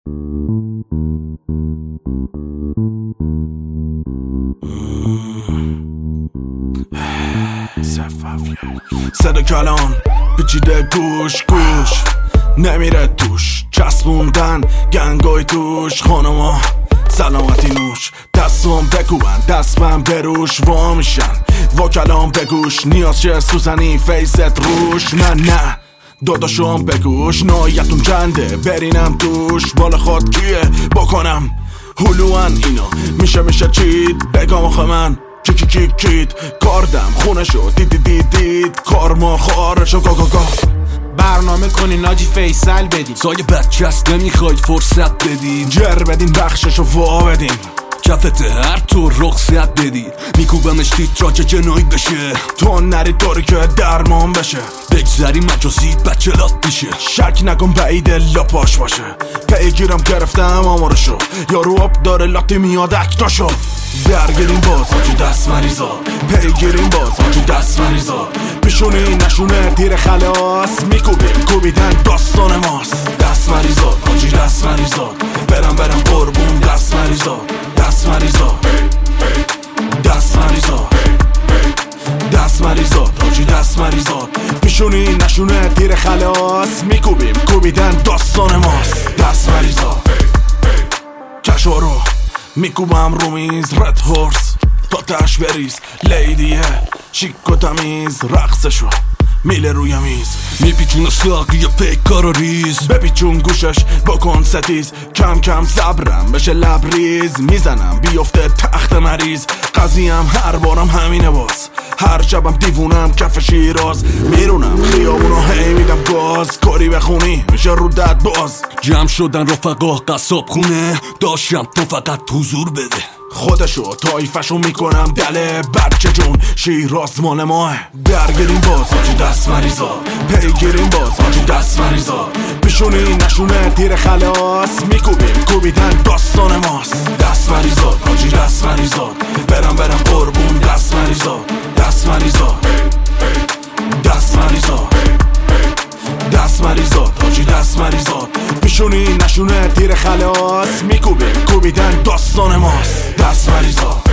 صدا کلام پیچیده گوش نمیره توش چسبوندن گنگای توش خانما سلامتی نوش دستم بکوبن دستم بروش وا میشن وکلام بگوش نیاز چه سوزنی فیست روش نه داداشم بگوش نایتون چنده برینم توش بالا خود کیه بکنم هلوان اینا میشه چید بگم آخه من کیت کاردم خونه شو دید کار ما خارشو گا برنامه کنین ناجی فیصل بدین سایه بچست نمیخواید فرصت بدین جر بدین بخششو وا بدین کفته هر طور رخصت بدی میکوبمش تیتراج جنایی بشه تو نری طوری که درمان بشه بگذری مجازی بچلات میشه شک نکن بعید لاپاش باشه پیگیرم گرفتم آمارشو یارو آب داره لاتی میاد اکتاشو درگیریم باز آجی دست مریضا پیگیریم باز آجی دست مریضا پیشونی نشونه تیر خلاص کوبیدن داستان ماست دست مریضا آجی دست مریضا برم قربون دست مریضا دست مریضا آجی دست مریضا پیشونی نشونه تیر خلاص کوبیدن داستان ماست دست مریضا کشارو میکوبم رو میز رد هورس تا تش بریز لیدیه شیک و تمیز رقصشو میله روی میز میپیچون ساقی پیکار و ریز بپیچون گوشش بکن ستیز کم صبرم بشه لبریز میزنم بیفته تخت مریض قضیم هر بارم همینه باز هر شبم دیوونم کف شیراز میرونم خیابونو هی میدم گاز کاری بخونی میشه رو دد باز جمع شدن رفقا قصاب خونه داشتم تو فقط حضور بده خودشو تایفشو میکنم دله بچه جون شیراز مال ماه درگیریم باز آجی دست مریضا پیگیریم باز آجی دست مریضا پیشونی نشونه تیر خلاص کوبیدن داستان ماست دست مریضا آجی دست مریضا برم قربون دست مریضا آجی دست مریضا پیشونی نشونه تیر خلاص کوبیدن داستان ماست دست مریضا